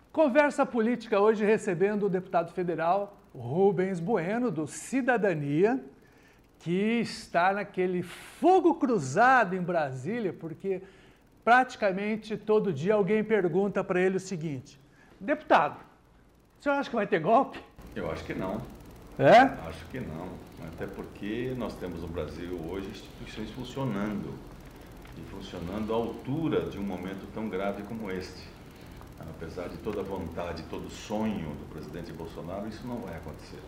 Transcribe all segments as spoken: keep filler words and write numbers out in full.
Conversa política hoje recebendo o deputado federal Rubens Bueno, do Cidadania, que está naquele fogo cruzado em Brasília, porque praticamente todo dia alguém pergunta para ele o seguinte: deputado, o senhor acha que vai ter golpe? Eu acho que não. É? Acho que não. Até porque nós temos no Brasil hoje instituições funcionando. E funcionando à altura de um momento tão grave como este. Apesar de toda a vontade, todo o sonho do presidente Bolsonaro, isso não vai acontecer.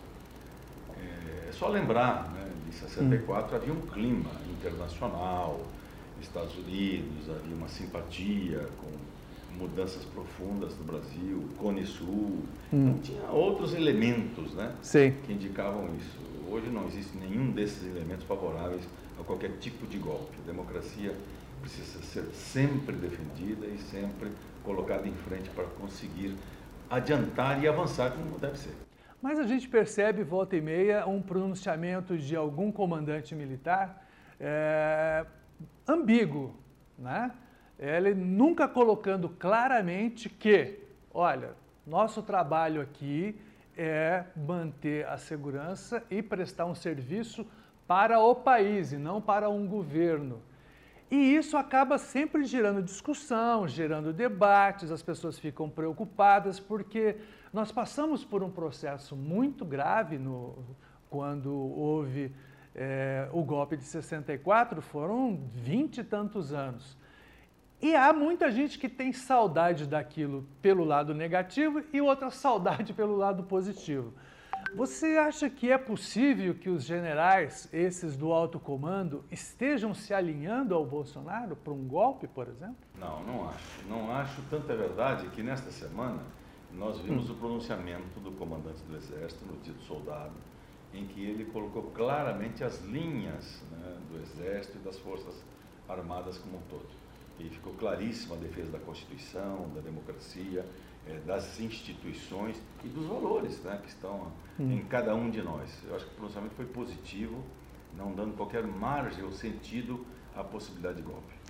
É só lembrar, né, de sessenta e quatro havia um clima internacional, Estados Unidos, havia uma simpatia com mudanças profundas no Brasil, Cone Sul, hum. então tinha outros elementos, né, Sim. que indicavam isso. Hoje não existe nenhum desses elementos favoráveis a qualquer tipo de golpe. A democracia precisa ser sempre defendida e sempre colocada em frente para conseguir adiantar e avançar como deve ser. Mas a gente percebe, volta e meia, um pronunciamento de algum comandante militar é, ambíguo, né? Ele nunca colocando claramente que, olha, nosso trabalho aqui é manter a segurança e prestar um serviço para o país e não para um governo. E isso acaba sempre gerando discussão, gerando debates, as pessoas ficam preocupadas porque nós passamos por um processo muito grave no, quando houve é, o golpe de sessenta e quatro, foram vinte e tantos anos. E há muita gente que tem saudade daquilo pelo lado negativo e outra saudade pelo lado positivo. Você acha que é possível que os generais, esses do alto comando, estejam se alinhando ao Bolsonaro para um golpe, por exemplo? Não, não acho. Não acho. Tanto é verdade que nesta semana nós vimos hum. o pronunciamento do comandante do Exército, no Dia do Soldado, em que ele colocou claramente as linhas, né, do Exército e das Forças Armadas como um todo. E ficou claríssima a defesa da Constituição, da democracia, é, das instituições e dos valores, né, que estão hum. em cada um de nós. Eu acho que o pronunciamento foi positivo, não dando qualquer margem ou sentido à possibilidade de golpe.